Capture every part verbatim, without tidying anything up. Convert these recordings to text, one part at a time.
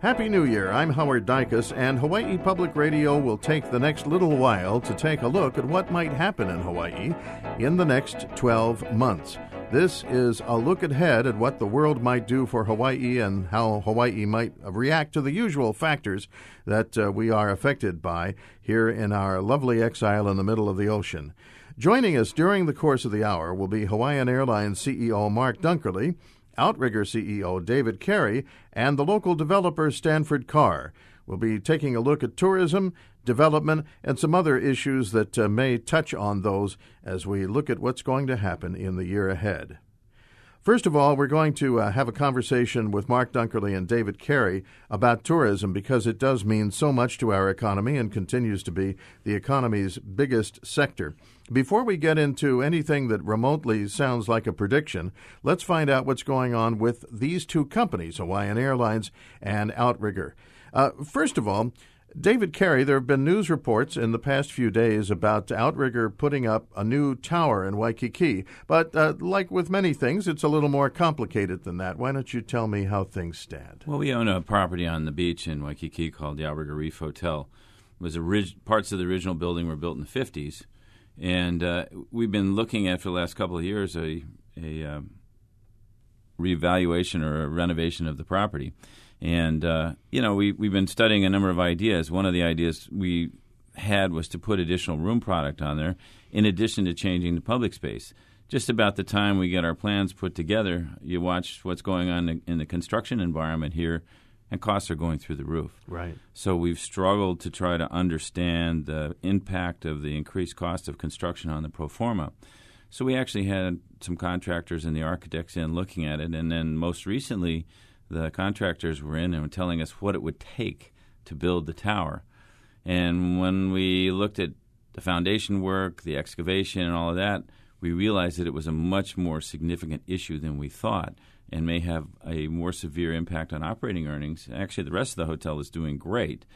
Happy New Year. I'm Howard Dicus, and Hawaii Public Radio will take the next little while to take a look at what might happen in Hawaii in the next twelve months. This is a look ahead at what the world might do for Hawaii and how Hawaii might react to the usual factors that uh, we are affected by here in our lovely exile in the middle of the ocean. Joining us during the course of the hour will be Hawaiian Airlines C E O Mark Dunkerley, Outrigger C E O David Carey, and the local developer Stanford Carr. We'll be taking a look at tourism, development, and some other issues that uh, may touch on those as we look at what's going to happen in the year ahead. First of all, we're going to uh, have a conversation with Mark Dunkerley and David Carey about tourism because it does mean so much to our economy and continues to be the economy's biggest sector. Before we get into anything that remotely sounds like a prediction, let's find out what's going on with these two companies, Hawaiian Airlines and Outrigger. Uh, first of all, David Carey, there have been news reports in the past few days about Outrigger putting up a new tower in Waikiki. But uh, like with many things, it's a little more complicated than that. Why don't you tell me how things stand? Well, we own a property on the beach in Waikiki called the Outrigger Reef Hotel. It was orig- parts of the original building were built in the fifties. And uh, we've been looking at, for the last couple of years, a, a um, reevaluation or a renovation of the property. And, uh, you know, we, we've been studying a number of ideas. One of the ideas we had was to put additional room product on there in addition to changing the public space. Just about the time we get our plans put together, you watch what's going on in the construction environment here, and costs are going through the roof. Right. So we've struggled to try to understand the impact of the increased cost of construction on the pro forma. So we actually had some contractors and the architects in looking at it, and then most recently the contractors were in and were telling us what it would take to build the tower. And when we looked at the foundation work, the excavation, and all of that, we realized that it was a much more significant issue than we thought and may have a more severe impact on operating earnings. Actually, the rest of the hotel is doing great.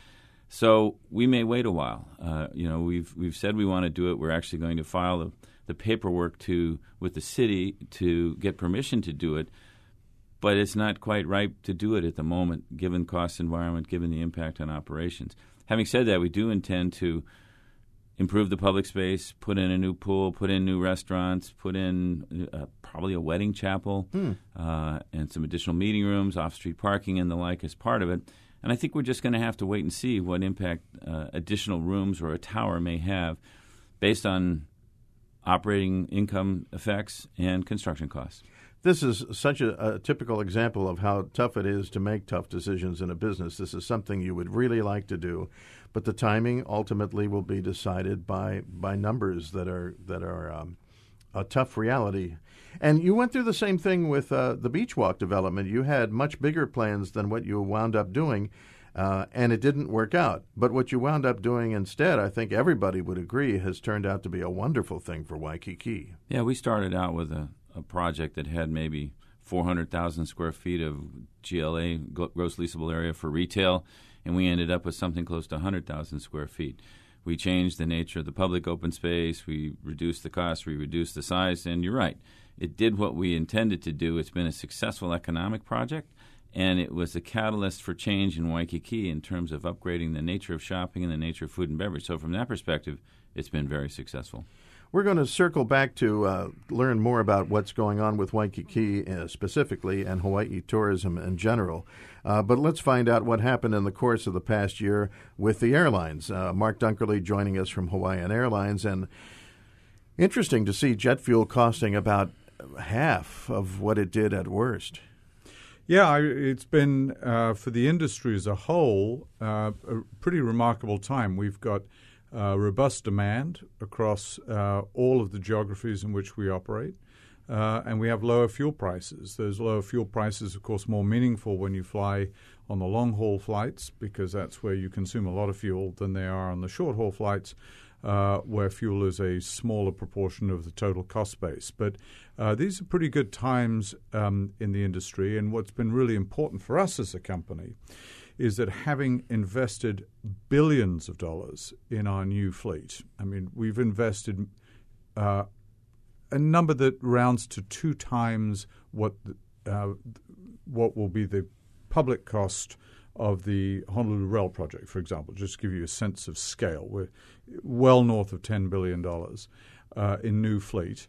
So we may wait a while. Uh, you know, we've we've said we want to do it. We're actually going to file the, the paperwork to with the city to get permission to do it. But it's not quite ripe to do it at the moment, given cost environment, given the impact on operations. Having said that, we do intend to improve the public space, put in a new pool, put in new restaurants, put in uh, probably a wedding chapel, hmm. uh, and some additional meeting rooms, off-street parking, and the like as part of it. And I think we're just going to have to wait and see what impact uh, additional rooms or a tower may have based on operating income effects and construction costs. This is such a, a typical example of how tough it is to make tough decisions in a business. This is something you would really like to do, but the timing ultimately will be decided by by numbers that are that are um, a tough reality. And you went through the same thing with uh, the Beach Walk development. You had much bigger plans than what you wound up doing, uh, and it didn't work out. But what you wound up doing instead, I think everybody would agree, has turned out to be a wonderful thing for Waikiki. Yeah, we started out with a a project that had maybe four hundred thousand square feet of G L A, gross leasable area for retail, and we ended up with something close to one hundred thousand square feet. We changed the nature of the public open space, we reduced the cost, we reduced the size, and you're right, it did what we intended to do. It's been a successful economic project, and it was a catalyst for change in Waikiki in terms of upgrading the nature of shopping and the nature of food and beverage. So from that perspective, it's been very successful. We're going to circle back to uh, learn more about what's going on with Waikiki uh, specifically and Hawaii tourism in general. Uh, but let's find out what happened in the course of the past year with the airlines. Uh, Mark Dunkerley joining us from Hawaiian Airlines. And interesting to see jet fuel costing about half of what it did at worst. Yeah, it's been, uh, for the industry as a whole, uh, a pretty remarkable time. We've got Uh, robust demand across uh, all of the geographies in which we operate, uh, and we have lower fuel prices. Those lower fuel prices, of course, more meaningful when you fly on the long-haul flights because that's where you consume a lot of fuel than they are on the short-haul flights uh, where fuel is a smaller proportion of the total cost base. But uh, these are pretty good times um, in the industry, and what's been really important for us as a company is that having invested billions of dollars in our new fleet, I mean, we've invested uh, a number that rounds to two times what uh, what will be the public cost of the Honolulu Rail project, for example, just to give you a sense of scale. We're well north of ten billion dollars uh, in new fleet.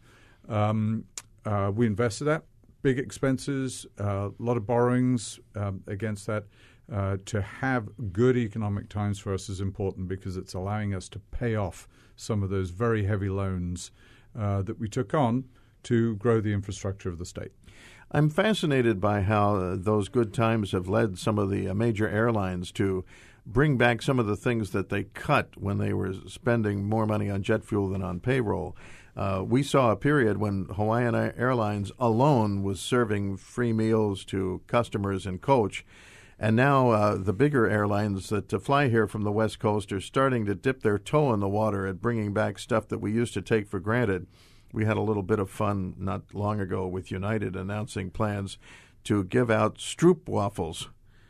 Um, uh, we invested that. Big expenses, uh, a lot of borrowings um, against that. Uh, to have good economic times for us is important because it's allowing us to pay off some of those very heavy loans uh, that we took on to grow the infrastructure of the state. I'm fascinated by how uh, those good times have led some of the uh, major airlines to bring back some of the things that they cut when they were spending more money on jet fuel than on payroll. Uh, we saw a period when Hawaiian Airlines alone was serving free meals to customers in coach. And now uh, the bigger airlines that uh, fly here from the West Coast are starting to dip their toe in the water at bringing back stuff that we used to take for granted. We had a little bit of fun not long ago with United announcing plans to give out Stroop waffles.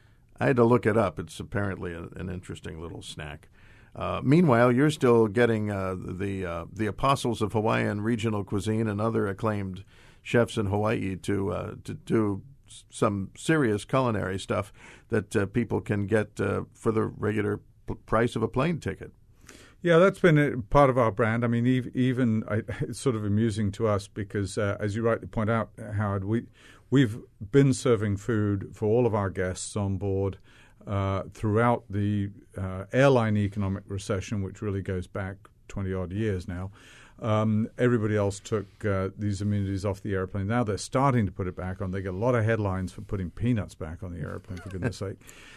I had to look it up. It's apparently a, an interesting little snack. Uh, meanwhile, you're still getting uh, the uh, the apostles of Hawaiian regional cuisine and other acclaimed chefs in Hawaii to uh, to do some serious culinary stuff that uh, people can get uh, for the regular p- price of a plane ticket. Yeah, that's been a part of our brand. I mean, even I, it's sort of amusing to us because, uh, as you rightly point out, Howard, we we've been serving food for all of our guests on board uh, throughout the uh, airline economic recession, which really goes back twenty odd years now. Um, everybody else took uh, these amenities off the airplane. Now they're starting to put it back on. They get a lot of headlines for putting peanuts back on the airplane, for goodness sake.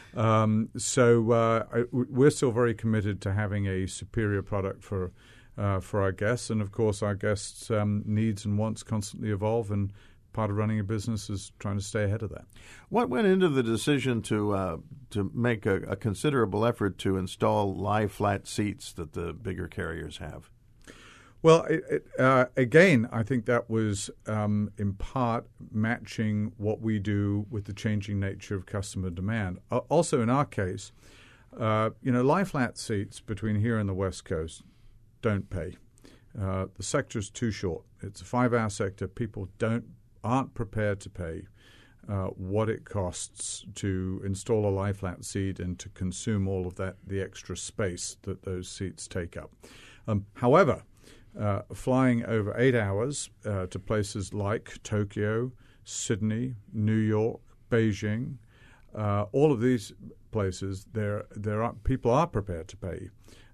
Um, so uh, I, we're still very committed to having a superior product for uh, for our guests. And, of course, our guests' um, needs and wants constantly evolve, and part of running a business is trying to stay ahead of that. What went into the decision to uh, to make a, a considerable effort to install lie-flat seats that the bigger carriers have? Well, it, it, uh, again, I think that was um, in part matching what we do with the changing nature of customer demand. Uh, also, in our case, uh, you know, lie-flat seats between here and the West Coast don't pay. Uh, the sector's too short. It's a five-hour sector. People don't aren't prepared to pay uh, what it costs to install a lie-flat seat and to consume all of that, the extra space that those seats take up. Um, however, Uh, flying over eight hours uh, to places like Tokyo, Sydney, New York, Beijing, uh, all of these places, there there are people are prepared to pay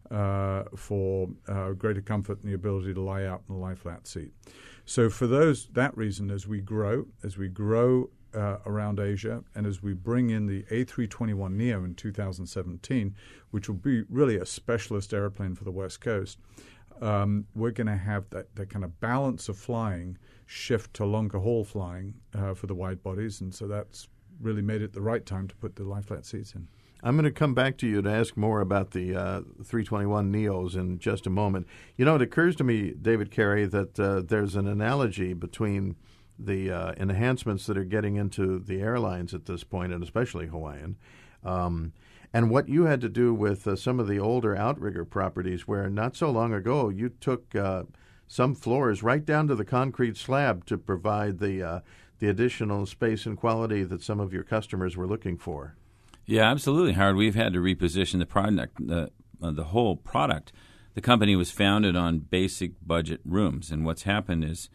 uh, for uh, greater comfort and the ability to lie out in a lie-flat seat. So for those that reason, as we grow, as we grow uh, around Asia, and as we bring in the A three twenty-one neo in two thousand seventeen, which will be really a specialist airplane for the West Coast. Um, we're going to have that, that kind of balance of flying shift to longer haul flying uh, for the wide bodies, and so that's really made it the right time to put the lie-flat seats in. I'm going to come back to you to ask more about the uh, three twenty-one neos in just a moment. You know, it occurs to me, David Carey, that uh, there's an analogy between the uh, enhancements that are getting into the airlines at this point, and especially Hawaiian, um, and what you had to do with uh, some of the older outrigger properties where not so long ago you took uh, some floors right down to the concrete slab to provide the uh, the additional space and quality that some of your customers were looking for. Yeah, absolutely, Howard. We've had to reposition the product, the, uh, the whole product. The company was founded on basic budget rooms, and what's happened is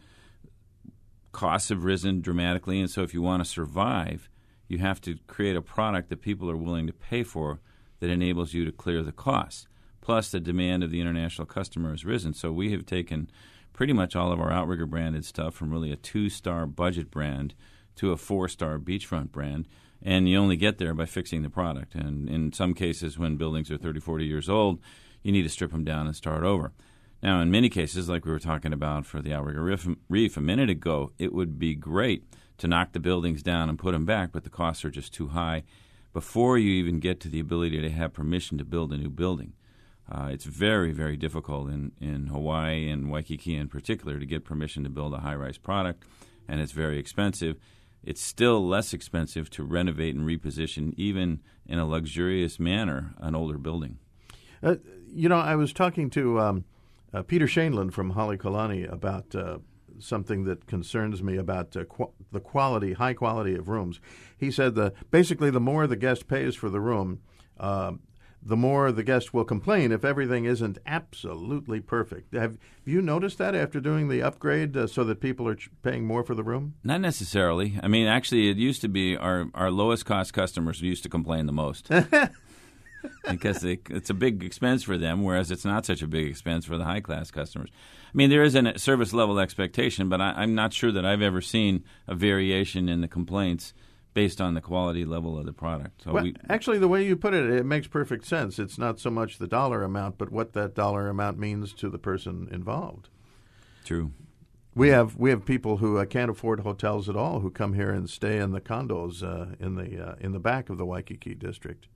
costs have risen dramatically, and so if you want to survive, you have to create a product that people are willing to pay for that enables you to clear the costs. Plus, the demand of the international customer has risen. So we have taken pretty much all of our Outrigger branded stuff from really a two-star budget brand to a four-star beachfront brand, and you only get there by fixing the product. And in some cases, when buildings are thirty, forty years old, you need to strip them down and start over. Now, in many cases, like we were talking about for the Outrigger Reef, Reef a minute ago, it would be great to knock the buildings down and put them back, but the costs are just too high before you even get to the ability to have permission to build a new building. Uh, it's very, very difficult in, in Hawaii and Waikiki in particular to get permission to build a high-rise product, and it's very expensive. It's still less expensive to renovate and reposition, even in a luxurious manner, an older building. Uh, you know, I was talking to um, uh, Peter Shainland from Halekulani about uh, something that concerns me about uh, qu- the quality, high quality of rooms. He said the basically the more the guest pays for the room, uh, the more the guest will complain if everything isn't absolutely perfect. Have you noticed that after doing the upgrade uh, so that people are ch- paying more for the room? Not necessarily. I mean, actually, it used to be our, our lowest cost customers used to complain the most. Because they, it's a big expense for them, whereas it's not such a big expense for the high-class customers. I mean, there is a service-level expectation, but I, I'm not sure that I've ever seen a variation in the complaints based on the quality level of the product. So well, we, actually, the way you put it, it makes perfect sense. It's not so much the dollar amount, but what that dollar amount means to the person involved. True. We have we have people who uh, can't afford hotels at all who come here and stay in the condos uh, in the uh, in the back of the Waikiki district.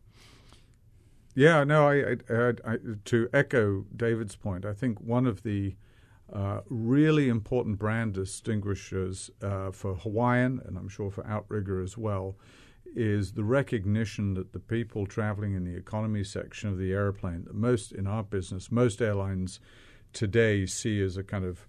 Yeah, no, I, I, I, to echo David's point, I think one of the uh, really important brand distinguishers uh, for Hawaiian, and I'm sure for Outrigger as well, is the recognition that the people traveling in the economy section of the airplane, that most in our business, most airlines today see as a kind of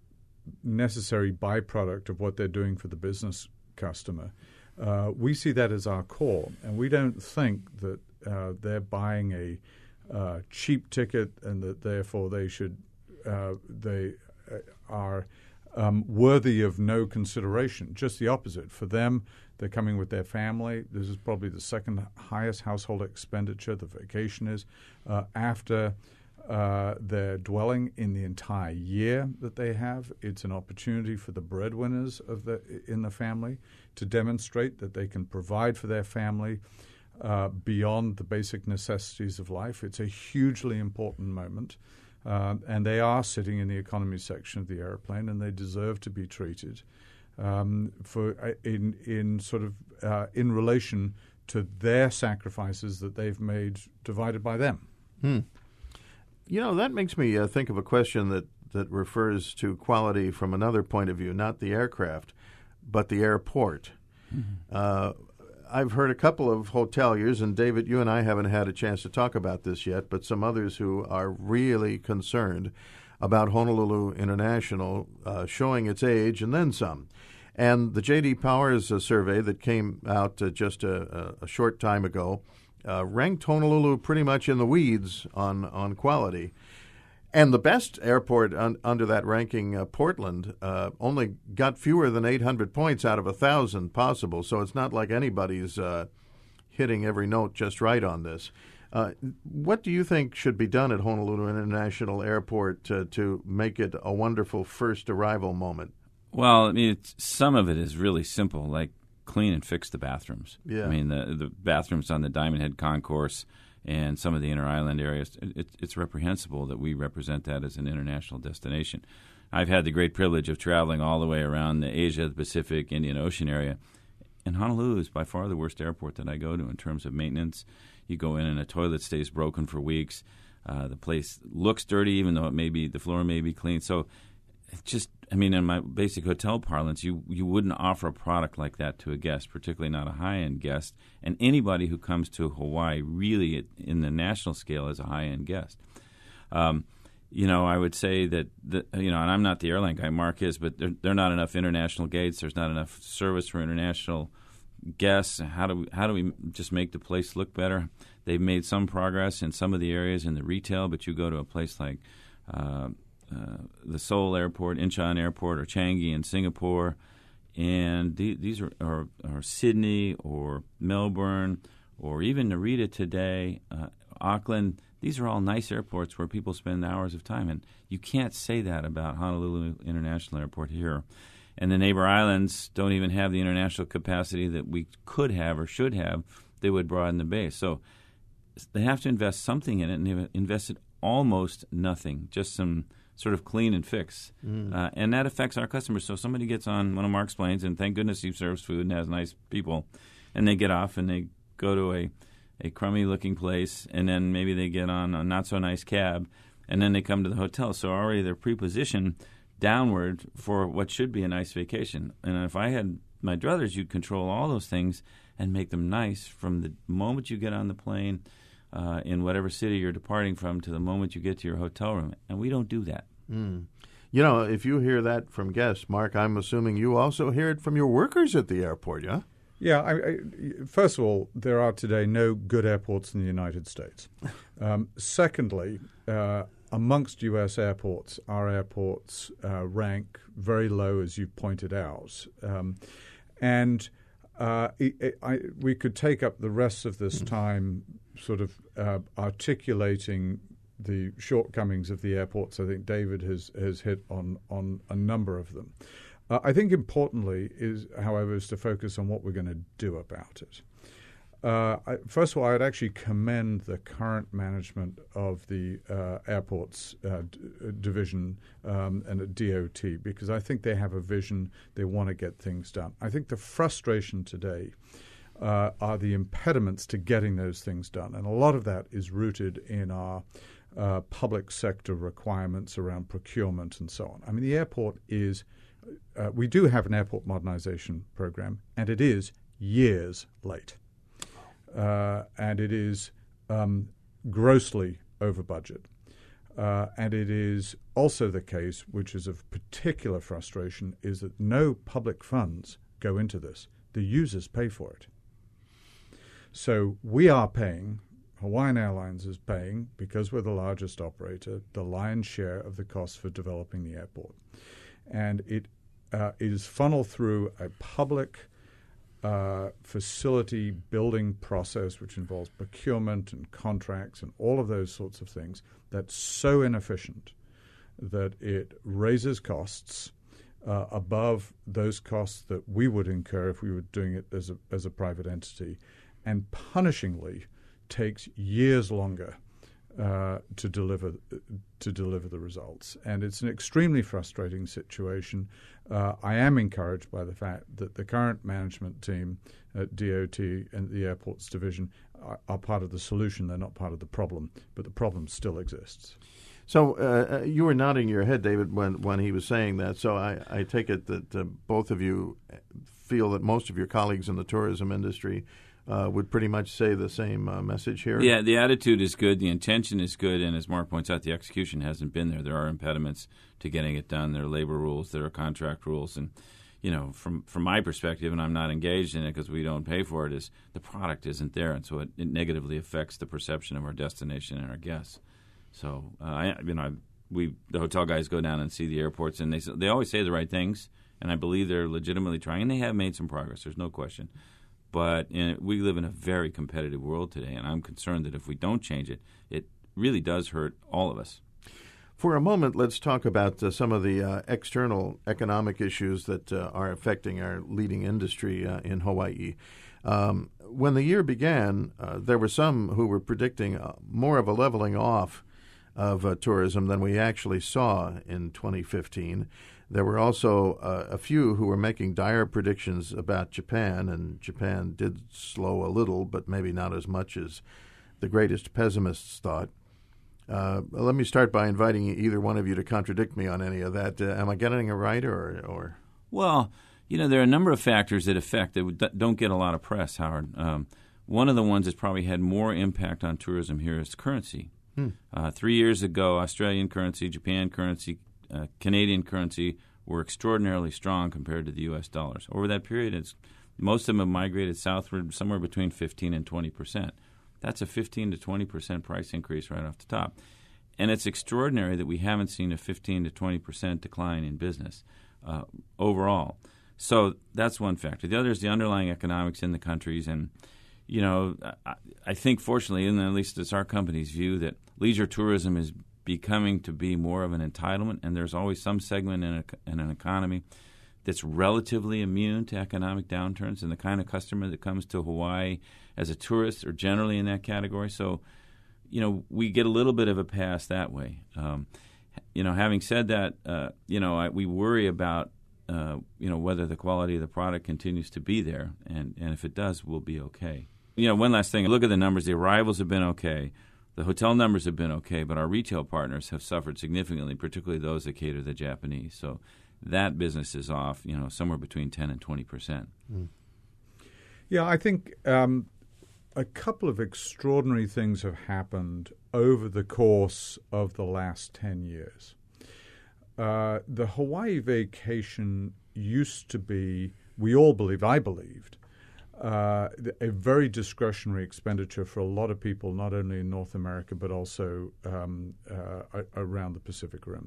necessary byproduct of what they're doing for the business customer. Uh, we see that as our core, and we don't think that Uh, they're buying a uh, cheap ticket, and that therefore they should uh, they uh, are um, worthy of no consideration. Just the opposite. For them, they're coming with their family. This is probably the second highest household expenditure. The vacation is uh, after uh, their dwelling in the entire year that they have. It's an opportunity for the breadwinners of the in the family to demonstrate that they can provide for their family Uh, beyond the basic necessities of life. It's a hugely important moment, uh, and they are sitting in the economy section of the airplane, and they deserve to be treated um, for uh, in in sort of uh, in relation to their sacrifices that they've made divided by them. Hmm. You know, that makes me uh, think of a question that, that refers to quality from another point of view, not the aircraft, but the airport. Mm-hmm. Uh, I've heard a couple of hoteliers, and David, you and I haven't had a chance to talk about this yet, but some others who are really concerned about Honolulu International uh, showing its age and then some. And the J D Powers uh, survey that came out uh, just a, a short time ago uh, ranked Honolulu pretty much in the weeds on, on quality. And the best airport un- under that ranking, uh, Portland, uh, only got fewer than eight hundred points out of one thousand possible. So it's not like anybody's uh, hitting every note just right on this. Uh, what do you think should be done at Honolulu International Airport to, to make it a wonderful first arrival moment? Well, I mean, it's, some of it is really simple, like clean and fix the bathrooms. Yeah. I mean, the, the bathrooms on the Diamond Head Concourse and some of the inter-island areas, it, it's reprehensible that we represent that as an international destination. I've had the great privilege of traveling all the way around the Asia, the Pacific, Indian Ocean area, and Honolulu is by far the worst airport that I go to in terms of maintenance. You go in and a toilet stays broken for weeks. Uh, the place looks dirty, even though it may be the floor may be clean. So it's just, I mean, in my basic hotel parlance, you, you wouldn't offer a product like that to a guest, particularly not a high-end guest. And anybody who comes to Hawaii really in the national scale is a high-end guest. Um, you know, I would say that, the, you know, and I'm not the airline guy, Mark is, but there, there are not enough international gates. There's not enough service for international guests. How do we, how do we just make the place look better? They've made some progress in some of the areas in the retail, but you go to a place like uh, uh, the Seoul Airport, Incheon Airport, or Changi in Singapore, and the, these are, are, are Sydney or Melbourne or even Narita today, uh, Auckland. These are all nice airports where people spend hours of time, and you can't say that about Honolulu International Airport here. And the neighbor islands don't even have the international capacity that we could have or should have. They would broaden the base. So they have to invest something in it, and they've invested almost nothing, just some sort of clean and fix. Mm. Uh, and that affects our customers. So somebody gets on one of Mark's planes, and thank goodness he serves food and has nice people, and they get off and they go to a, a crummy-looking place, and then maybe they get on a not-so-nice cab, and then they come to the hotel. So already they're pre-positioned downward for what should be a nice vacation. And if I had my druthers, you'd control all those things and make them nice from the moment you get on the plane uh, in whatever city you're departing from to the moment you get to your hotel room. And we don't do that. Mm. You know, if you hear that from guests, Mark, I'm assuming you also hear it from your workers at the airport, yeah? Yeah, I, I, first of all, there are today no good airports in the United States. Um, secondly, uh, amongst U S airports, our airports uh, rank very low, as you pointed out. Um, and uh, it, it, I, we could take up the rest of this time sort of uh, articulating the shortcomings of the airports. I think David has, has hit on, on a number of them. Uh, I think importantly is, however, is to focus on what we're going to do about it. Uh, I, first of all, I'd actually commend the current management of the uh, airports uh, d- division um, and at D O T, because I think they have a vision. They want to get things done. I think the frustration today uh, are the impediments to getting those things done, and a lot of that is rooted in our uh, public sector requirements around procurement and so on. I mean, the airport is uh, we do have an airport modernization program, and it is years late. Uh, and it is um, grossly over budget. Uh, and it is also the case, which is of particular frustration, is that no public funds go into this. The users pay for it. So we are paying, Hawaiian Airlines is paying, because we're the largest operator, the lion's share of the cost for developing the airport. And it, uh, it is funneled through a public Uh, facility building process, which involves procurement and contracts and all of those sorts of things, that's so inefficient that it raises costs uh, above those costs that we would incur if we were doing it as a, as a private entity, and punishingly takes years longer uh, to deliver to deliver the results. And it's an extremely frustrating situation. Uh, I am encouraged by the fact that the current management team at D O T and the airports division are, are part of the solution. They're not part of the problem, but the problem still exists. So uh, you were nodding your head, David, when, when he was saying that. So I, I take it that uh, both of you feel that most of your colleagues in the tourism industry Uh, would pretty much say the same uh, message here? Yeah, the attitude is good, the intention is good, and as Mark points out, the execution hasn't been there. There are impediments to getting it done. There are labor rules, there are contract rules, and you know, from from my perspective, and I'm not engaged in it because we don't pay for it, is the product isn't there, and so it, it negatively affects the perception of our destination and our guests. So, uh, I, you know, we the hotel guys go down and see the airports, and they they always say the right things, and I believe they're legitimately trying, and they have made some progress. There's no question. But in, we live in a very competitive world today, and I'm concerned that if we don't change it, it really does hurt all of us. For a moment, let's talk about uh, some of the uh, external economic issues that uh, are affecting our leading industry uh, in Hawaii. Um, when the year began, uh, there were some who were predicting uh, more of a leveling off of uh, tourism than we actually saw in twenty fifteen. There were also uh, a few who were making dire predictions about Japan, and Japan did slow a little, but maybe not as much as the greatest pessimists thought. Uh, let me start by inviting either one of you to contradict me on any of that. Uh, am I getting it right, or, or? Well, you know, there are a number of factors that affect that don't get a lot of press, Howard. Um, one of the ones that's probably had more impact on tourism here is currency. Hmm. Uh, three years ago, Australian currency, Japan currency, Uh, Canadian currency were extraordinarily strong compared to the U S dollars. Over that period, it's, most of them have migrated southward somewhere between fifteen and twenty percent. That's a fifteen to twenty percent price increase right off the top. And it's extraordinary that we haven't seen a fifteen to twenty percent decline in business uh, overall. So that's one factor. The other is the underlying economics in the countries. And, you know, I, I think fortunately, and at least it's our company's view, that leisure tourism is becoming to be more of an entitlement, and there's always some segment in, a, in an economy that's relatively immune to economic downturns, and the kind of customer that comes to Hawaii as a tourist are generally in that category. So, you know, we get a little bit of a pass that way. Um, you know, having said that, uh, you know, I, we worry about, uh, you know, whether the quality of the product continues to be there, and, and if it does, we'll be okay. You know, one last thing, look at the numbers. The arrivals have been okay. The hotel numbers have been okay, but our retail partners have suffered significantly, particularly those that cater to the Japanese. So that business is off, you know, somewhere between ten and twenty percent. Mm. Yeah, I think um, a couple of extraordinary things have happened over the course of the last ten years. uh, the Hawaii vacation used to be, we all believed, I believed, uh, a very discretionary expenditure for a lot of people, not only in North America, but also um, uh, around the Pacific Rim.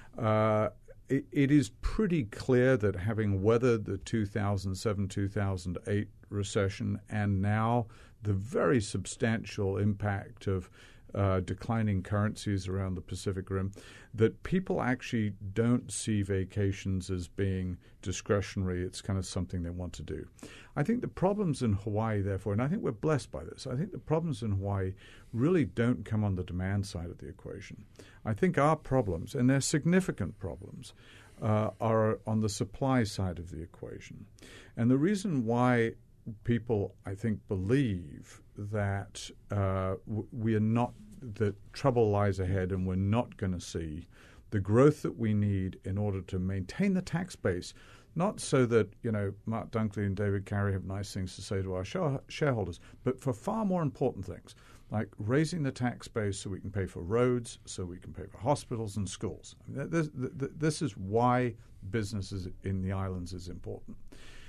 Uh, it, it is pretty clear that having weathered the two thousand seven, two thousand eight recession and now the very substantial impact of uh, declining currencies around the Pacific Rim, that people actually don't see vacations as being discretionary. It's kind of something they want to do. I think the problems in Hawaii, therefore, and I think we're blessed by this, I think the problems in Hawaii really don't come on the demand side of the equation. I think our problems, and they're significant problems, uh, are on the supply side of the equation. And the reason why people, I think, believe that uh, w- we are not, that trouble lies ahead and we're not going to see the growth that we need in order to maintain the tax base, not so that, you know, Mark Dunkley and David Carey have nice things to say to our share- shareholders, but for far more important things, like raising the tax base so we can pay for roads, so we can pay for hospitals and schools. I mean, this, this is why businesses in the islands is important.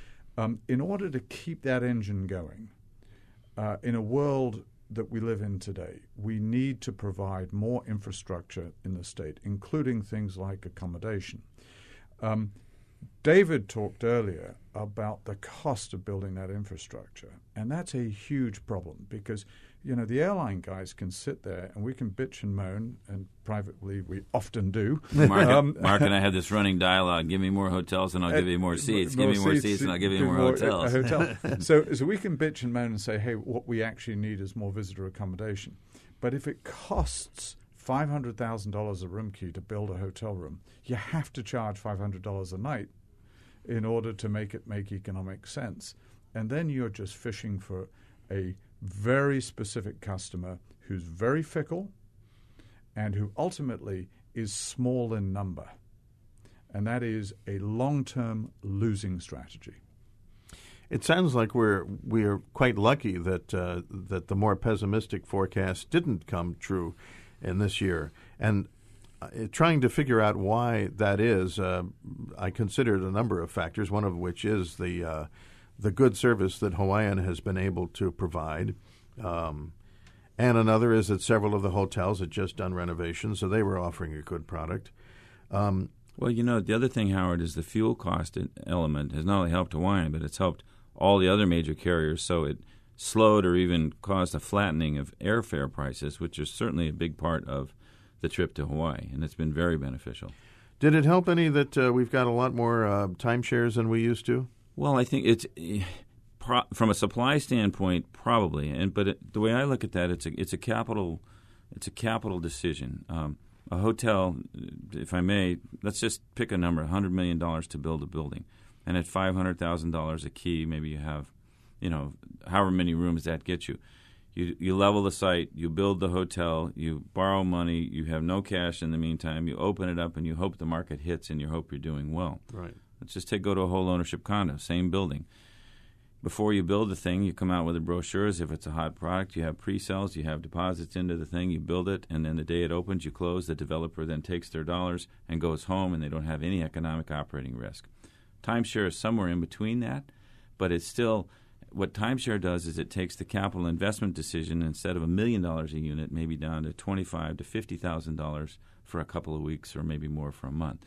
Um, in order to keep that engine going, uh, in a world that we live in today, we need to provide more infrastructure in the state, including things like accommodation. Um, David talked earlier about the cost of building that infrastructure, and that's a huge problem because, you know, the airline guys can sit there and we can bitch and moan, and privately we often do. Mark, um, Mark and I had this running dialogue, give me more hotels and I'll give you more seats. More give me more seats, seats and I'll give you more, more hotels. A, a hotel. so, so we can bitch and moan and say, hey, what we actually need is more visitor accommodation. But if it costs five hundred thousand dollars a room key to build a hotel room, you have to charge five hundred dollars a night in order to make it make economic sense. And then you're just fishing for a very specific customer who's very fickle and who ultimately is small in number. And that is a long-term losing strategy. It sounds like we're we're quite lucky that uh, that the more pessimistic forecast didn't come true in this year. And uh, trying to figure out why that is, uh, I considered a number of factors, one of which is the uh, the good service that Hawaiian has been able to provide. Um, and another is that several of the hotels had just done renovations, so they were offering a good product. Um, well, you know, the other thing, Howard, is the fuel cost element has not only helped Hawaiian, but it's helped all the other major carriers, so it slowed or even caused a flattening of airfare prices, which is certainly a big part of the trip to Hawaii, and it's been very beneficial. Did it help any that uh, we've got a lot more uh, timeshares than we used to? Well, I think it's pro- from a supply standpoint, probably, and but it, the way I look at that, it's a it's a capital it's a capital decision. Um, a hotel, if I may, let's just pick a number: one hundred million dollars to build a building, and at five hundred thousand dollars a key, maybe you have, you know, however many rooms that gets you. You you level the site, you build the hotel, you borrow money, you have no cash in the meantime. You open it up, and you hope the market hits, and you hope you're doing well. Right. Let's just take go to a whole ownership condo, same building. Before you build the thing, you come out with the brochures. If it's a hot product, you have pre-sales, you have deposits into the thing, you build it, and then the day it opens, you close. The developer then takes their dollars and goes home, and they don't have any economic operating risk. Timeshare is somewhere in between that, but it's still what timeshare does is it takes the capital investment decision instead of a million dollars a unit, maybe down to twenty-five to fifty thousand dollars for a couple of weeks or maybe more for a month.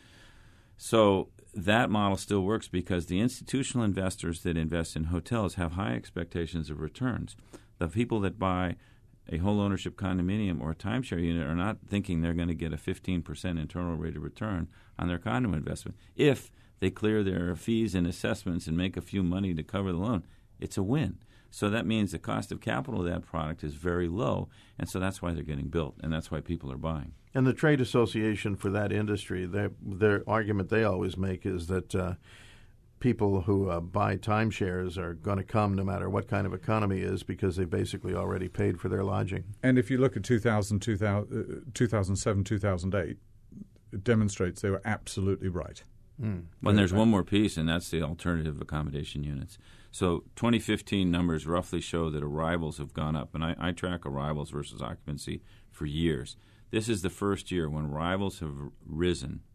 So that model still works because the institutional investors that invest in hotels have high expectations of returns. The people that buy a whole ownership condominium or a timeshare unit are not thinking they're going to get a fifteen percent internal rate of return on their condo investment. If they clear their fees and assessments and make a few money to cover the loan, it's a win. So that means the cost of capital of that product is very low, and so that's why they're getting built, and that's why people are buying. And the trade association for that industry, their, their argument they always make is that uh, people who uh, buy timeshares are going to come no matter what kind of economy is because they basically already paid for their lodging. And if you look at two thousand, two thousand seven, two thousand eight, it demonstrates they were absolutely right. Mm. Well, and there's one more piece, and that's the alternative accommodation units. So twenty fifteen numbers roughly show that arrivals have gone up, and I, I track arrivals versus occupancy for years. This is the first year when arrivals have risen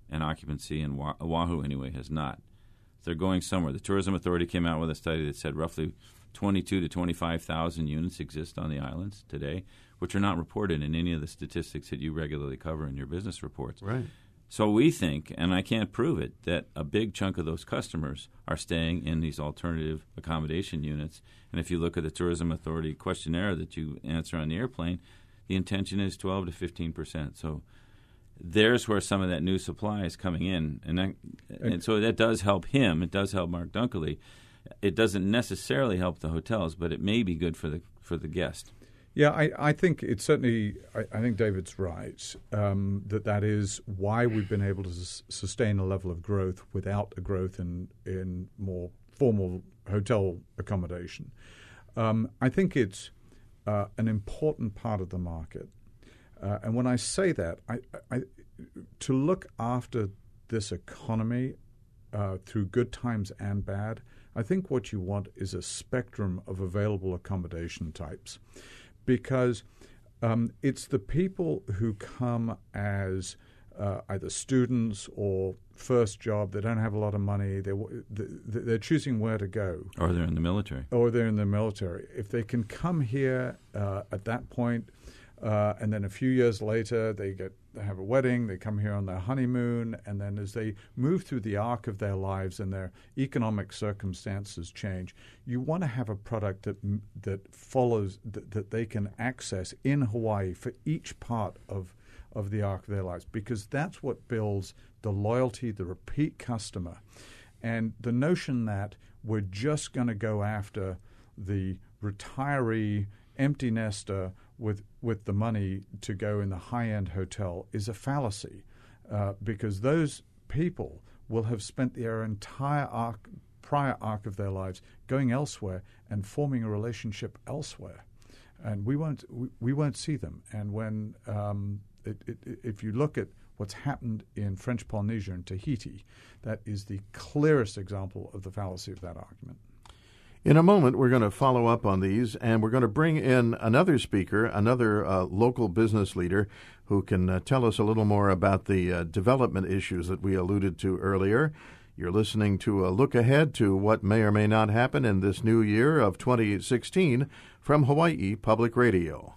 and occupancy, and Oahu anyway has not. They're going somewhere. The Tourism Authority came out with a study that said roughly twenty-two to twenty-five thousand units exist on the islands today, which are not reported in any of the statistics that you regularly cover in your business reports. Right. So we think, and I can't prove it, that a big chunk of those customers are staying in these alternative accommodation units. And if you look at the Tourism Authority questionnaire that you answer on the airplane, the intention is twelve to fifteen percent. So there's where some of that new supply is coming in. And, that, and so that does help him. It does help Mark Dunkley. It doesn't necessarily help the hotels, but it may be good for the for the guest. Yeah, I, I think it's certainly, I, I think David's right, um, that that is why we've been able to s- sustain a level of growth without a growth in, in more formal hotel accommodation. Um, I think it's uh, an important part of the market. Uh, and when I say that, I, I, to look after this economy uh, through good times and bad, I think what you want is a spectrum of available accommodation types. Because um, it's the people who come as uh, either students or first job. They don't have a lot of money. They, they're choosing where to go. Or they're in the military. Or they're in the military. If they can come here uh, at that point, uh, and then a few years later they get they have a wedding, they come here on their honeymoon, and then as they move through the arc of their lives and their economic circumstances change, you want to have a product that that follows that, that they can access in Hawaii for each part of of the arc of their lives, because that's what builds the loyalty, the repeat customer, and the notion that we're just going to go after the retiree empty nester with with the money to go in the high-end hotel is a fallacy, uh, because those people will have spent their entire arc, prior arc of their lives going elsewhere and forming a relationship elsewhere, and we won't we, we won't see them. And when um, it, it, if you look at what's happened in French Polynesia and Tahiti, that is the clearest example of the fallacy of that argument. In a moment, we're going to follow up on these, and we're going to bring in another speaker, another uh, local business leader who can uh, tell us a little more about the uh, development issues that we alluded to earlier. You're listening to a look ahead to what may or may not happen in this new year of twenty sixteen from Hawaii Public Radio.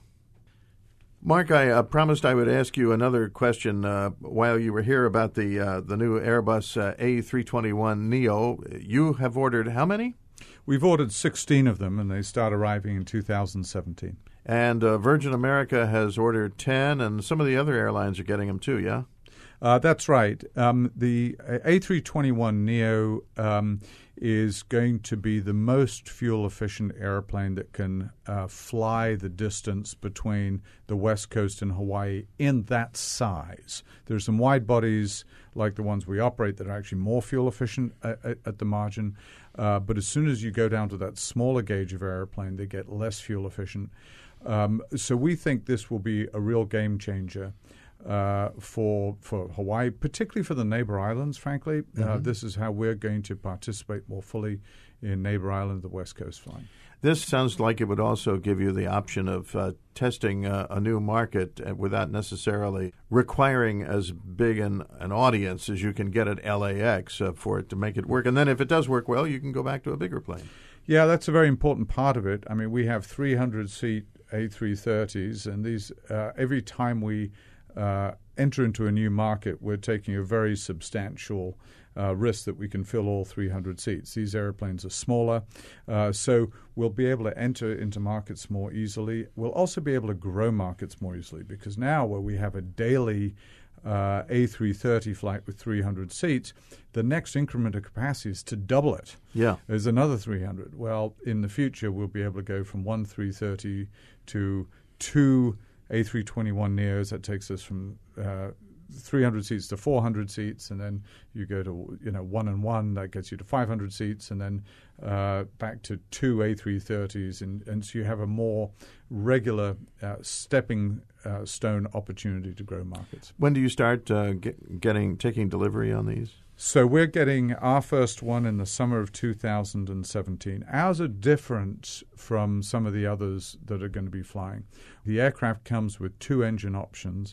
Mark, I uh, promised I would ask you another question uh, while you were here about the uh, the new Airbus uh, A three twenty-one neo. You have ordered how many? We've ordered sixteen of them, and they start arriving in two thousand seventeen. And uh, Virgin America has ordered ten, and some of the other airlines are getting them too, yeah? Uh, that's right. Um, the A three twenty-one neo um, is going to be the most fuel-efficient airplane that can uh, fly the distance between the West Coast and Hawaii in that size. There's some wide bodies like the ones we operate that are actually more fuel-efficient at, at, at the margin. Uh, but as soon as you go down to that smaller gauge of airplane, they get less fuel-efficient. Um, so we think this will be a real game changer uh, for for Hawaii, particularly for the neighbor islands, frankly. Mm-hmm. Uh, this is how we're going to participate more fully in neighbor island, the West Coast flying. This sounds like it would also give you the option of uh, testing uh, a new market uh, without necessarily requiring as big an, an audience as you can get at L A X uh, for it to make it work. And then if it does work well, you can go back to a bigger plane. Yeah, that's a very important part of it. I mean, we have three hundred seat A three thirties, and these uh, every time we uh, enter into a new market, we're taking a very substantial uh, risk that we can fill all three hundred seats. These airplanes are smaller, uh, so we'll be able to enter into markets more easily. We'll also be able to grow markets more easily, because now where we have a daily uh, A three thirty flight with three hundred seats, the next increment of capacity is to double it. Yeah. There's another three hundred. Well, in the future, we'll be able to go from one three thirty to two A three twenty-one neos. That takes us from uh, three hundred seats to four hundred seats, and then you go to you know one and one. That gets you to five hundred seats, and then uh, back to two A three thirties, and, and so you have a more regular uh, stepping uh, stone opportunity to grow markets. When do you start uh, get, getting taking delivery on these? So we're getting our first one in the summer of two thousand seventeen. Ours are different from some of the others that are going to be flying. The aircraft comes with two engine options.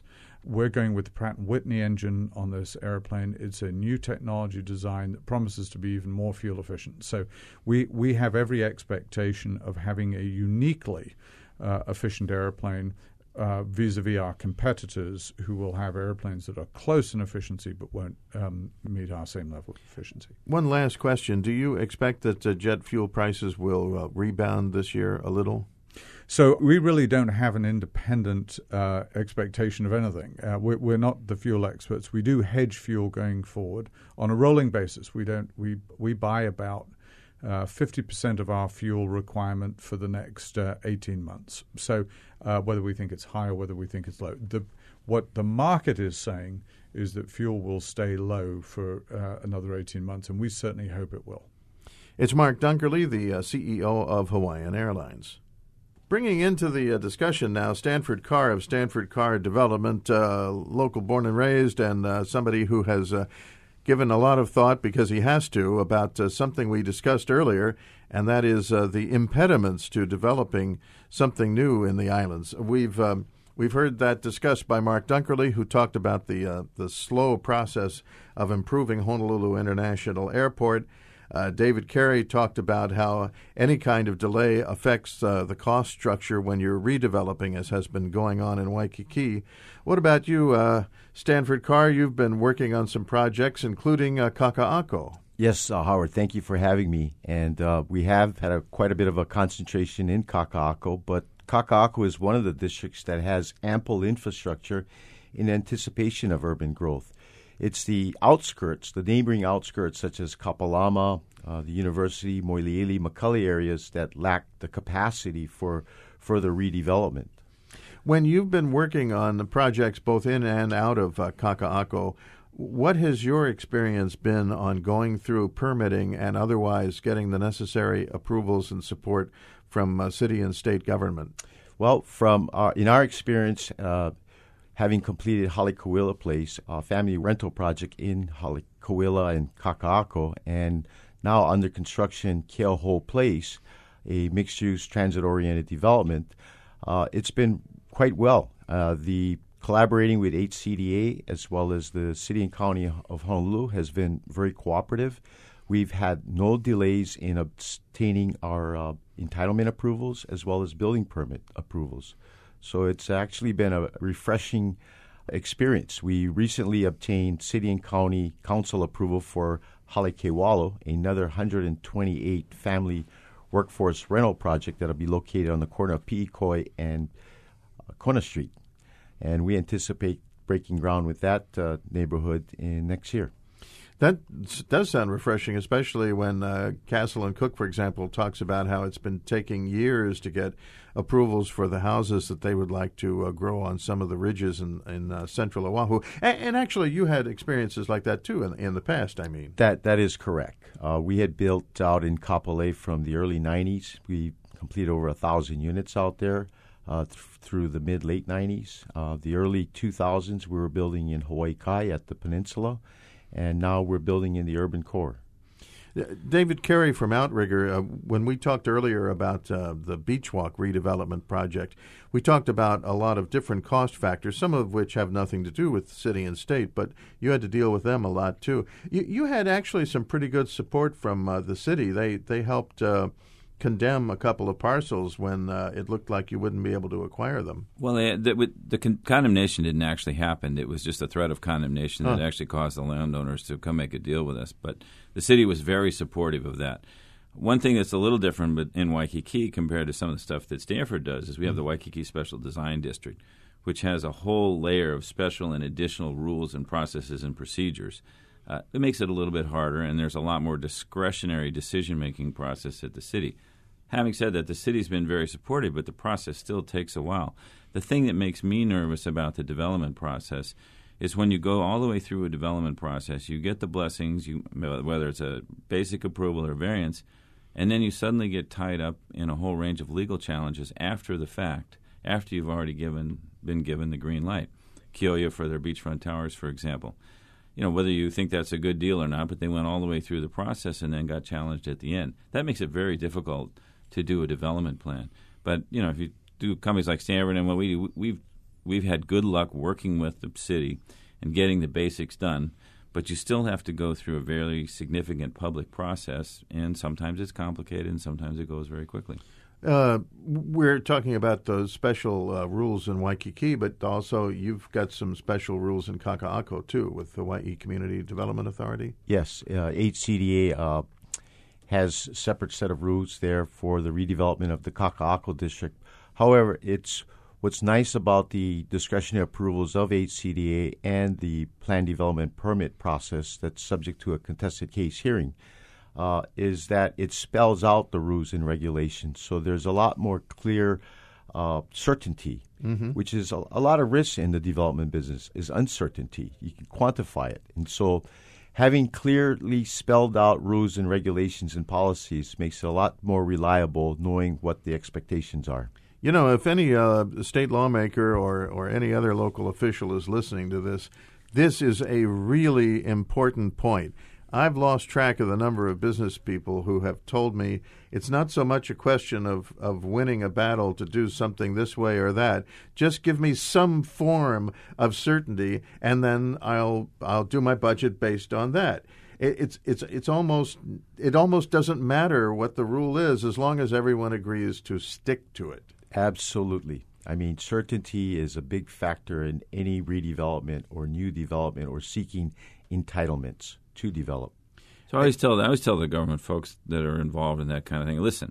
We're going with the Pratt and Whitney engine on this airplane. It's a new technology design that promises to be even more fuel efficient. So we, we have every expectation of having a uniquely uh, efficient airplane uh, vis-a-vis our competitors who will have airplanes that are close in efficiency but won't um, meet our same level of efficiency. One last question. Do you expect that uh, jet fuel prices will uh, rebound this year a little? So we really don't have an independent uh, expectation of anything. Uh, we're, we're not the fuel experts. We do hedge fuel going forward on a rolling basis. We don't. We we buy about uh, fifty percent of our fuel requirement for the next uh, eighteen months. So uh, whether we think it's high or whether we think it's low, the what the market is saying is that fuel will stay low for uh, another eighteen months, and we certainly hope it will. It's Mark Dunkerley, the uh, C E O of Hawaiian Airlines. Bringing into the uh, discussion now Stanford Carr of Stanford Carr Development, uh, local born and raised, and uh, somebody who has uh, given a lot of thought, because he has to, about uh, something we discussed earlier, and that is uh, the impediments to developing something new in the islands. We've um, we've heard that discussed by Mark Dunkerley, who talked about the uh, the slow process of improving Honolulu International Airport. Uh, David Carey talked about how any kind of delay affects uh, the cost structure when you're redeveloping, as has been going on in Waikiki. What about you, uh, Stanford Carr? You've been working on some projects, including uh, Kaka'ako. Yes, uh, Howard, thank you for having me. And uh, we have had a, quite a bit of a concentration in Kaka'ako, but Kaka'ako is one of the districts that has ample infrastructure in anticipation of urban growth. It's the outskirts, the neighboring outskirts, such as Kapalama, uh, the University, Moiliili, Macaulay areas that lack the capacity for further redevelopment. When you've been working on the projects both in and out of uh, Kaka'ako, what has your experience been on going through permitting and otherwise getting the necessary approvals and support from uh, city and state government? Well, from our, in our experience, uh, having completed Halekauila Place, a family rental project in Halekauila and Kaka'ako, and now under construction Keauhou Place, a mixed-use transit-oriented development, uh, it's been quite well. Uh, the collaborating with H C D A as well as the City and County of Honolulu has been very cooperative. We've had no delays in obtaining our uh, entitlement approvals as well as building permit approvals. So it's actually been a refreshing experience. We recently obtained City and County Council approval for Halekewalo, another one hundred twenty-eight family workforce rental project that will be located on the corner of Pi'ikoi and uh, Kona Street. And we anticipate breaking ground with that uh, neighborhood in next year. That does sound refreshing, especially when uh, Castle and Cook, for example, talks about how it's been taking years to get approvals for the houses that they would like to uh, grow on some of the ridges in, in uh, central Oahu. And, and actually, you had experiences like that, too, in, in the past, I mean. That That is correct. Uh, we had built out in Kapolei from the early nineties. We completed over one thousand units out there uh, th- through the mid-late nineties. Uh, the early two thousands, we were building in Hawaii Kai at the peninsula. And now we're building in the urban core. David Carey from Outrigger, uh, when we talked earlier about uh, the Beach Walk redevelopment project, we talked about a lot of different cost factors, some of which have nothing to do with city and state, but you had to deal with them a lot too. You, you had actually some pretty good support from uh, the city. They, they helped uh, condemn a couple of parcels when uh, it looked like you wouldn't be able to acquire them. Well, the, the, the con- condemnation didn't actually happen. It was just a threat of condemnation huh. that actually caused the landowners to come make a deal with us. But the city was very supportive of that. One thing that's a little different in Waikiki compared to some of the stuff that Stanford does is we have mm-hmm. the Waikiki Special Design District, which has a whole layer of special and additional rules and processes and procedures. Uh, it makes it a little bit harder, and there's a lot more discretionary decision-making process at the city. Having said that, the city's been very supportive, but the process still takes a while. The thing that makes me nervous about the development process is when you go all the way through a development process, you get the blessings, you, whether it's a basic approval or variance, and then you suddenly get tied up in a whole range of legal challenges after the fact, after you've already given been given the green light. Kioia for their beachfront towers, for example. You know, whether you think that's a good deal or not, but they went all the way through the process and then got challenged at the end. That makes it very difficult to do a development plan. But, you know, if you do companies like Stanford and what we do, we've we've had good luck working with the city and getting the basics done, but you still have to go through a very significant public process, and sometimes it's complicated and sometimes it goes very quickly. Uh, we're talking about those special uh, rules in Waikiki, but also you've got some special rules in Kaka'ako, too, with the Hawaii Community Development Authority. Yes, uh, H C D A uh, has a separate set of rules there for the redevelopment of the Kaka'ako district. However, it's what's nice about the discretionary approvals of H C D A and the plan development permit process that's subject to a contested case hearing uh, is that it spells out the rules and regulations. So there's a lot more clear uh, certainty, mm-hmm. which is a, a lot of risk in the development business is uncertainty. You can quantify it. And so having clearly spelled out rules and regulations and policies makes it a lot more reliable knowing what the expectations are. You know, if any uh, state lawmaker or, or any other local official is listening to this, this is a really important point. I've lost track of the number of business people who have told me it's not so much a question of, of winning a battle to do something this way or that. Just give me some form of certainty, and then I'll I'll do my budget based on that. It, it's it's it's almost it almost doesn't matter what the rule is as long as everyone agrees to stick to it. Absolutely. I mean, certainty is a big factor in any redevelopment or new development or seeking entitlements to develop. So I always tell I always tell the government folks that are involved in that kind of thing, listen,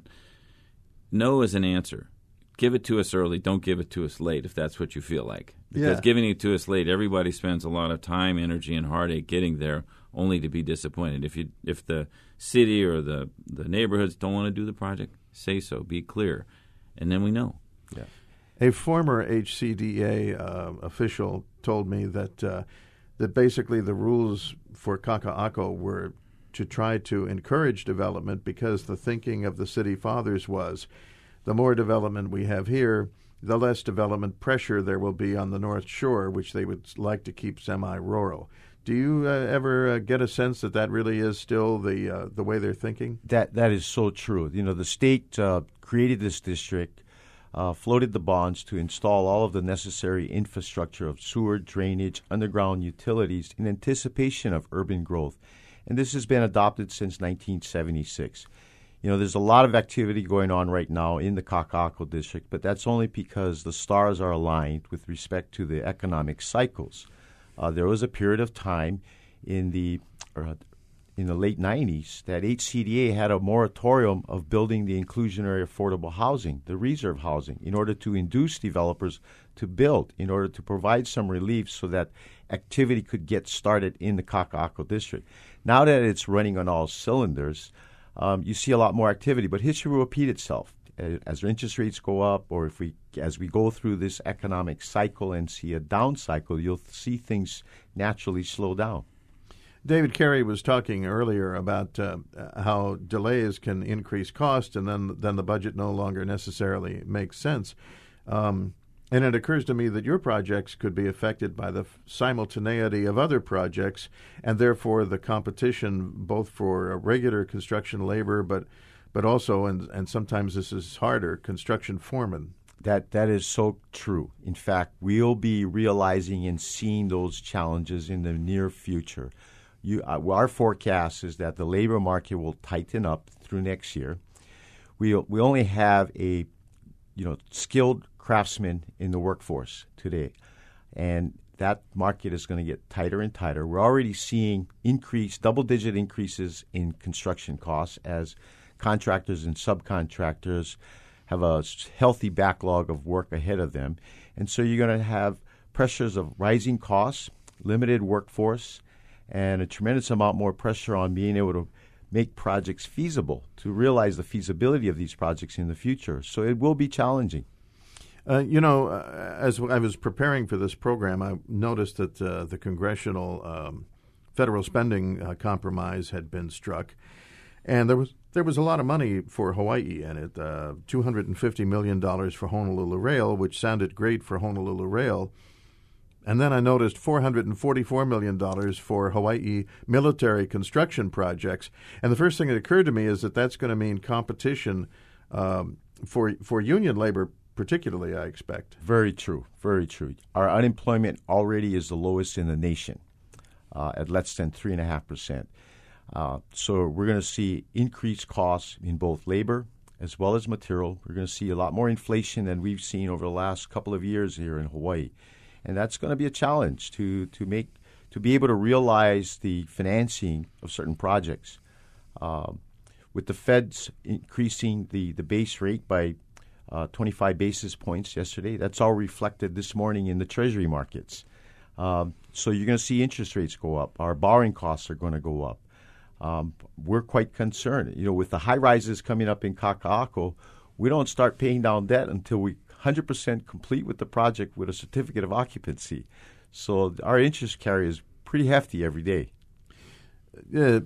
no is an answer. Give it to us early. Don't give it to us late if that's what you feel like. Because yeah. giving it to us late, everybody spends a lot of time, energy, and heartache getting there only to be disappointed. If you if the city or the, the neighborhoods don't want to do the project, say so. Be clear. And then we know. Yeah. A former H C D A uh, official told me that uh, that basically the rules for Kaka'ako were to try to encourage development because the thinking of the city fathers was the more development we have here, the less development pressure there will be on the North Shore, which they would like to keep semi-rural. Do you uh, ever uh, get a sense that that really is still the uh, the way they're thinking? That that is so true. You know, the state uh, created this district, uh, floated the bonds to install all of the necessary infrastructure of sewer, drainage, underground utilities in anticipation of urban growth. And this has been adopted since nineteen seventy-six. You know, there's a lot of activity going on right now in the Kaka'ako district, but that's only because the stars are aligned with respect to the economic cycles. Uh, there was a period of time in the uh, in the late nineties that H C D A had a moratorium of building the inclusionary affordable housing, the reserve housing, in order to induce developers to build, in order to provide some relief so that activity could get started in the Kaka'ako district. Now that it's running on all cylinders, um, you see a lot more activity, but history will repeat itself. As interest rates go up, or if we, as we go through this economic cycle and see a down cycle, you'll see things naturally slow down. David Carey was talking earlier about uh, how delays can increase cost, and then then the budget no longer necessarily makes sense. Um, and it occurs to me that your projects could be affected by the simultaneity of other projects, and therefore the competition both for regular construction labor, but but also, and, and sometimes this is harder, construction foremen. That that is so true. In fact, we'll be realizing and seeing those challenges in the near future. You, uh, our forecast is that the labor market will tighten up through next year. We we only have a you know skilled craftsmen in the workforce today, and that market is going to get tighter and tighter. We're already seeing increase, double-digit increases in construction costs as contractors and subcontractors have a healthy backlog of work ahead of them. And so you're going to have pressures of rising costs, limited workforce, and a tremendous amount more pressure on being able to make projects feasible, to realize the feasibility of these projects in the future. So it will be challenging. Uh, you know, uh, as I was preparing for this program, I noticed that uh, the congressional um, federal spending uh, compromise had been struck. And there was there was a lot of money for Hawaii in it, uh, two hundred fifty million dollars for Honolulu Rail, which sounded great for Honolulu Rail. And then I noticed four hundred forty-four million dollars for Hawaii military construction projects. And the first thing that occurred to me is that that's going to mean competition um, for for union labor particularly, I expect. Very true, very true. Our unemployment already is the lowest in the nation, uh, at less than three point five percent. Uh, so we're going to see increased costs in both labor as well as material. We're going to see a lot more inflation than we've seen over the last couple of years here in Hawaii. And that's going to be a challenge to, to make to be able to realize the financing of certain projects. Uh, with the Feds increasing the, the base rate by uh, twenty-five basis points yesterday, that's all reflected this morning in the Treasury markets. Um, so you're going to see interest rates go up. Our borrowing costs are going to go up. Um, we're quite concerned. You know, with the high rises coming up in Kaka'ako, we don't start paying down debt until we one hundred percent complete with the project with a certificate of occupancy. So our interest carry is pretty hefty every day. Uh,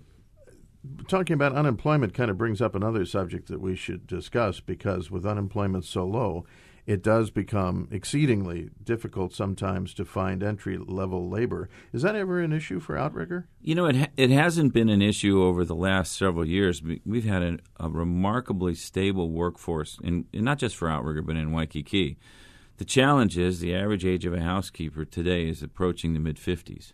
talking about unemployment kind of brings up another subject that we should discuss, because with unemployment so low, it does become exceedingly difficult sometimes to find entry-level labor. Is that ever an issue for Outrigger? You know, it ha- it hasn't been an issue over the last several years. We've had a, a remarkably stable workforce, in, in not just for Outrigger, but in Waikiki. The challenge is the average age of a housekeeper today is approaching the mid-fifties.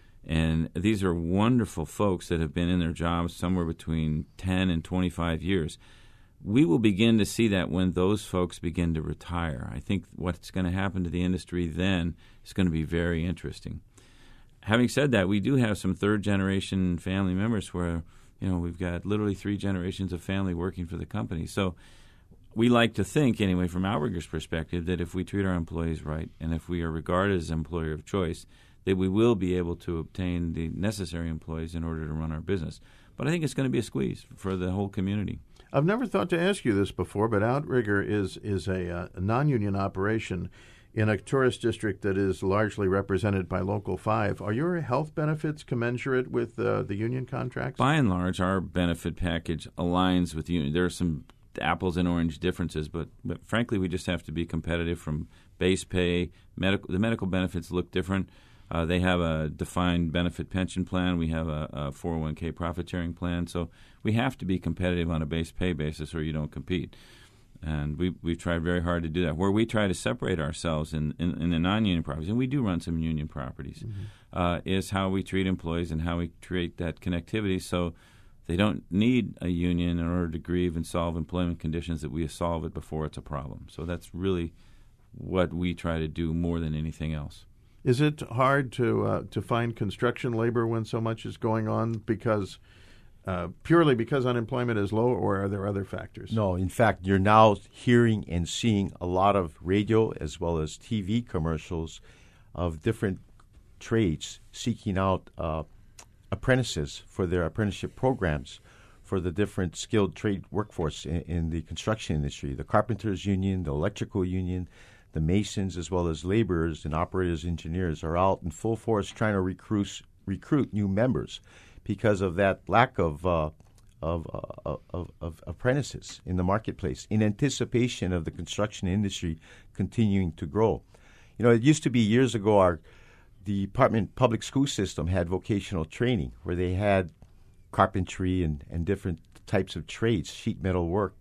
And these are wonderful folks that have been in their jobs somewhere between ten and twenty-five years. We will begin to see that when those folks begin to retire. I think what's going to happen to the industry then is going to be very interesting. Having said that, we do have some third-generation family members where, you know, we've got literally three generations of family working for the company. So we like to think, anyway, from Outrigger's perspective, that if we treat our employees right and if we are regarded as an employer of choice, that we will be able to obtain the necessary employees in order to run our business. But I think it's going to be a squeeze for the whole community. I've never thought to ask you this before, but Outrigger is is a, uh, a non-union operation in a tourist district that is largely represented by Local five. Are your health benefits commensurate with uh, the union contracts? By and large, our benefit package aligns with the union. There are some apples and orange differences, but, but frankly, we just have to be competitive from base pay. Medical, the medical benefits look different. Uh, they have a defined benefit pension plan. We have a, a four oh one k profit-sharing plan. So we have to be competitive on a base pay basis or you don't compete. And we, we've tried very hard to do that. Where we try to separate ourselves in, in, in the non-union properties, and we do run some union properties, mm-hmm. uh, is how we treat employees and how we create that connectivity so they don't need a union in order to grieve and solve employment conditions, that we solve it before it's a problem. So that's really what we try to do more than anything else. Is it hard to uh, to find construction labor when so much is going on because uh, purely because unemployment is low, or are there other factors? No, in fact, you're now hearing and seeing a lot of radio as well as T V commercials of different trades seeking out uh, apprentices for their apprenticeship programs for the different skilled trade workforce in, in the construction industry, the carpenters union, the electrical union, the masons, as well as laborers and operators, engineers are out in full force trying to recruit recruit new members because of that lack of uh, of, uh, of of apprentices in the marketplace in anticipation of the construction industry continuing to grow. You know, it used to be years ago our the Department Public School System had vocational training where they had carpentry and, and different types of trades, sheet metal work,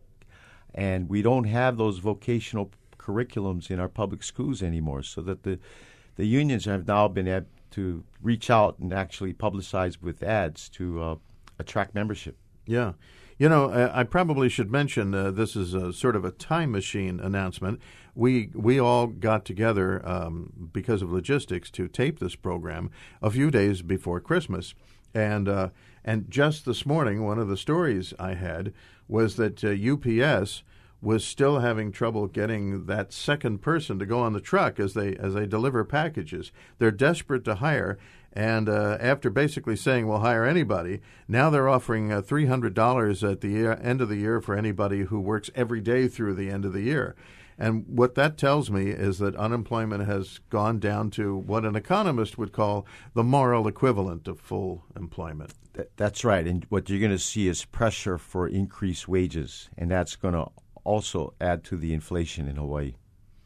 and we don't have those vocational curriculums in our public schools anymore, so that the the unions have now been able to reach out and actually publicize with ads to uh, attract membership. Yeah. You know, I, I probably should mention uh, this is a sort of a time machine announcement. We we all got together um, because of logistics to tape this program a few days before Christmas. And uh, and just this morning, one of the stories I had was that uh, U P S was still having trouble getting that second person to go on the truck as they as they deliver packages. They're desperate to hire, and uh, after basically saying we'll hire anybody, now they're offering uh, three hundred dollars at the year, end of the year for anybody who works every day through the end of the year. And what that tells me is that unemployment has gone down to what an economist would call the moral equivalent of full employment. Th- that's right, and what you're going to see is pressure for increased wages, and that's going to also add to the inflation in Hawaii.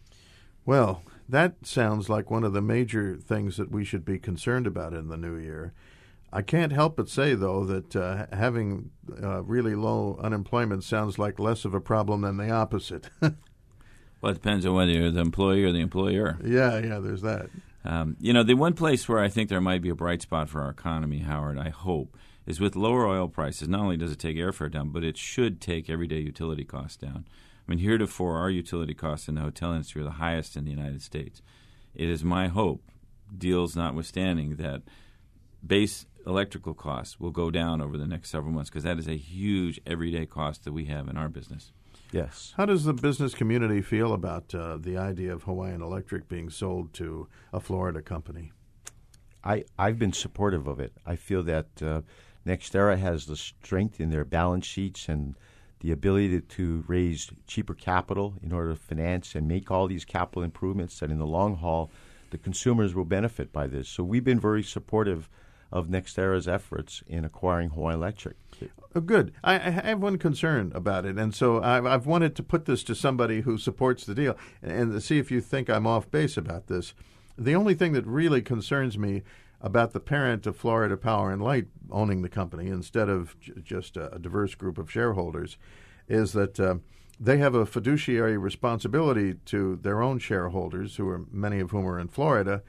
Well, that sounds like one of the major things that we should be concerned about in the new year. I can't help but say, though, that uh, having uh, really low unemployment sounds like less of a problem than the opposite. Well, it depends on whether you're the employee or the employer. Yeah, yeah, there's that. Um, you know, the one place where I think there might be a bright spot for our economy, Howard, I hope, is with lower oil prices. Not only does it take airfare down, but it should take everyday utility costs down. I mean, heretofore, our utility costs in the hotel industry are the highest in the United States. It is my hope, deals notwithstanding, that base electrical costs will go down over the next several months because that is a huge everyday cost that we have in our business. Yes. How does the business community feel about uh, the idea of Hawaiian Electric being sold to a Florida company? I, I've been supportive of it. I feel that uh, NextEra has the strength in their balance sheets and the ability to, to raise cheaper capital in order to finance and make all these capital improvements that in the long haul the consumers will benefit by this. So we've been very supportive of NextEra's efforts in acquiring Hawaiian Electric. Oh, good. I, I have one concern about it, and so I've, I've wanted to put this to somebody who supports the deal and, and to see if you think I'm off base about this. The only thing that really concerns me about the parent of Florida Power and Light owning the company instead of j- just a, a diverse group of shareholders is that uh, they have a fiduciary responsibility to their own shareholders, who are many of whom are in Florida,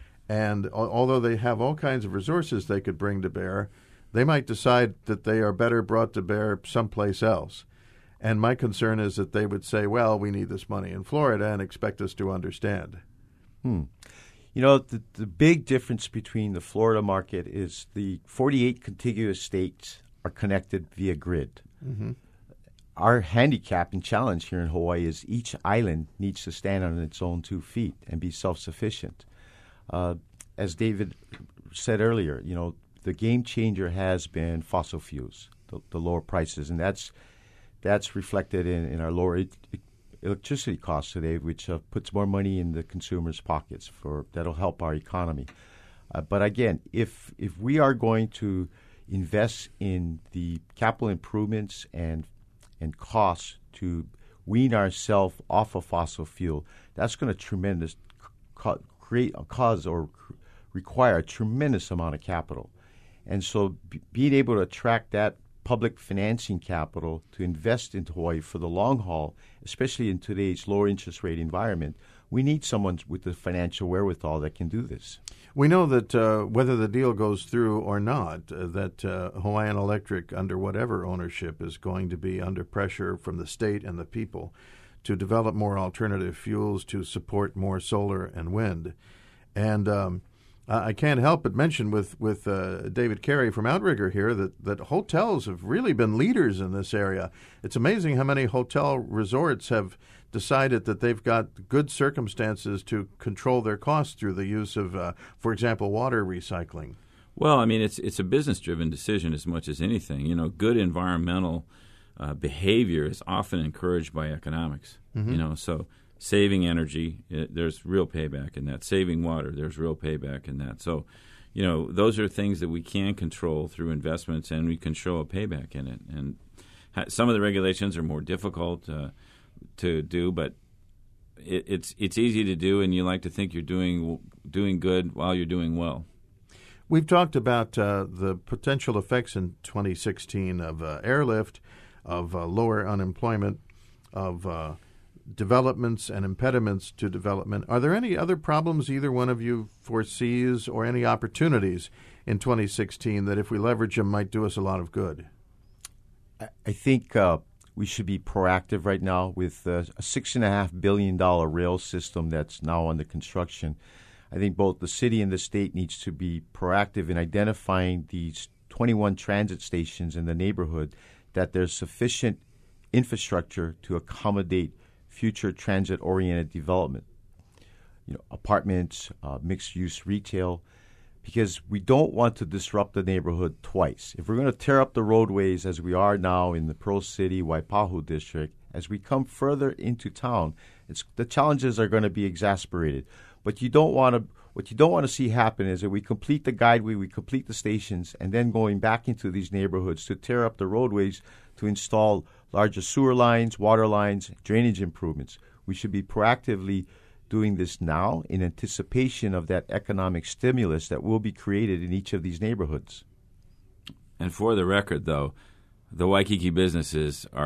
and al- although they have all kinds of resources they could bring to bear, they might decide that they are better brought to bear someplace else. And my concern is that they would say, well, we need this money in Florida and expect us to understand. Hmm. You know, the, the big difference between the Florida market is the forty-eight contiguous states are connected via grid. Mm-hmm. Our handicap and challenge here in Hawaii is each island needs to stand on its own two feet and be self-sufficient. Uh, as David said earlier, you know, the game changer has been fossil fuels, the, the lower prices, and that's that's reflected in, in our lower e- electricity costs today, which uh, puts more money in the consumers' pockets. For that'll help our economy. Uh, but again, if if we are going to invest in the capital improvements and and costs to wean ourselves off of fossil fuel, that's going to tremendous co- create cause or require a tremendous amount of capital. And so b- being able to attract that public financing capital to invest into Hawaii for the long haul, especially in today's lower interest rate environment, we need someone with the financial wherewithal that can do this. We know that uh, whether the deal goes through or not, uh, that uh, Hawaiian Electric, under whatever ownership, is going to be under pressure from the state and the people to develop more alternative fuels to support more solar and wind. And um, I can't help but mention with, with uh, David Carey from Outrigger here that, that hotels have really been leaders in this area. It's amazing how many hotel resorts have decided that they've got good circumstances to control their costs through the use of, uh, for example, water recycling. Well, I mean, it's it's a business-driven decision as much as anything. You know, good environmental uh, behavior is often encouraged by economics. Mm-hmm. You know, so saving energy, it, there's real payback in that. Saving water, there's real payback in that. So, you know, those are things that we can control through investments, and we can show a payback in it. And ha- some of the regulations are more difficult uh, to do, but it, it's it's easy to do, and you like to think you're doing doing good while you're doing well. We've talked about uh, the potential effects in twenty sixteen of uh, airlift, of uh, lower unemployment, of uh, developments and impediments to development. Are there any other problems either one of you foresees, or any opportunities in twenty sixteen that if we leverage them might do us a lot of good? I think uh, we should be proactive right now with uh, a six and a half billion dollar rail system that's now under construction. I think both the city and the state needs to be proactive in identifying these twenty-one transit stations in the neighborhood, that there's sufficient infrastructure to accommodate future transit-oriented development. You know, apartments, uh, mixed-use retail, because we don't want to disrupt the neighborhood twice. If we're going to tear up the roadways as we are now in the Pearl City, Waipahu district, as we come further into town, it's, the challenges are going to be exacerbated. But you don't want to. What you don't want to see happen is that we complete the guideway, we complete the stations, and then going back into these neighborhoods to tear up the roadways to install larger sewer lines, water lines, drainage improvements. We should be proactively doing this now in anticipation of that economic stimulus that will be created in each of these neighborhoods. And for the record, though, the Waikiki businesses are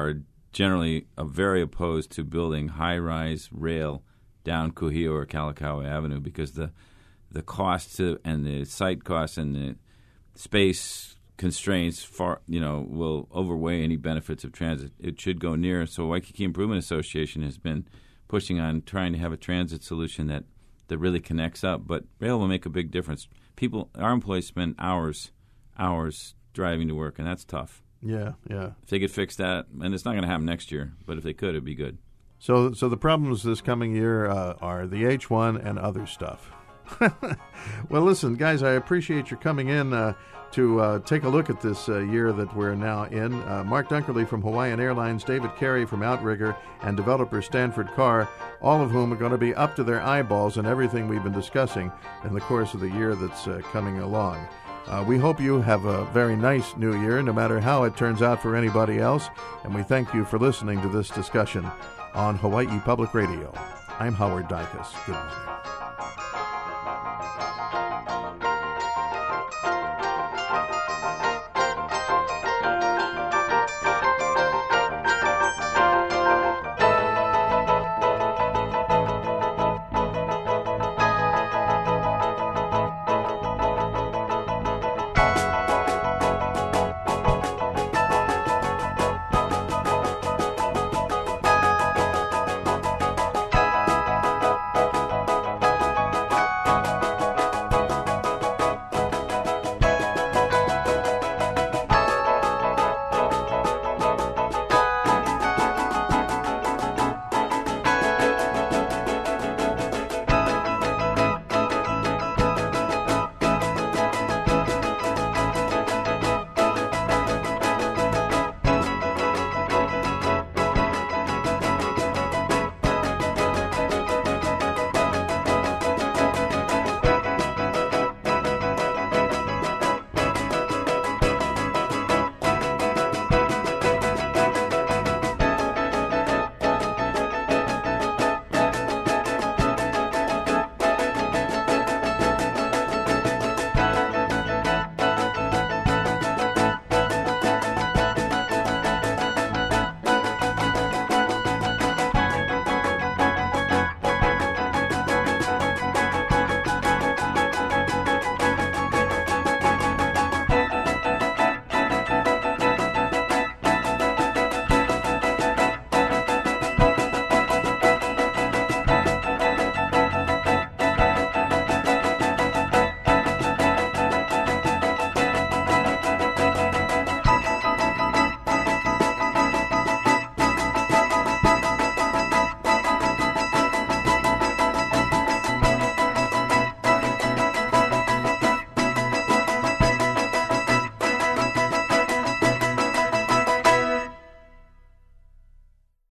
generally are very opposed to building high-rise rail down Kuhio or Kalakaua Avenue because the the cost to, and the site costs and the space constraints far you know will overweigh any benefits of transit. It should go near. So Waikiki Improvement Association has been pushing on trying to have a transit solution that, that really connects up. But rail will make a big difference. People, our employees spend hours, hours driving to work, and that's tough. Yeah, yeah. If they could fix that, and it's not going to happen next year, but if they could, it'd be good. So, so the problems this coming year uh, are the H one and other stuff. Well, listen, guys, I appreciate your coming in uh, to uh, take a look at this uh, year that we're now in. Uh, Mark Dunkerley from Hawaiian Airlines, David Carey from Outrigger, and developer Stanford Carr, all of whom are going to be up to their eyeballs in everything we've been discussing in the course of the year that's uh, coming along. Uh, we hope you have a very nice new year, no matter how it turns out for anybody else, and we thank you for listening to this discussion on Hawaii Public Radio. I'm Howard Dicus. Good morning.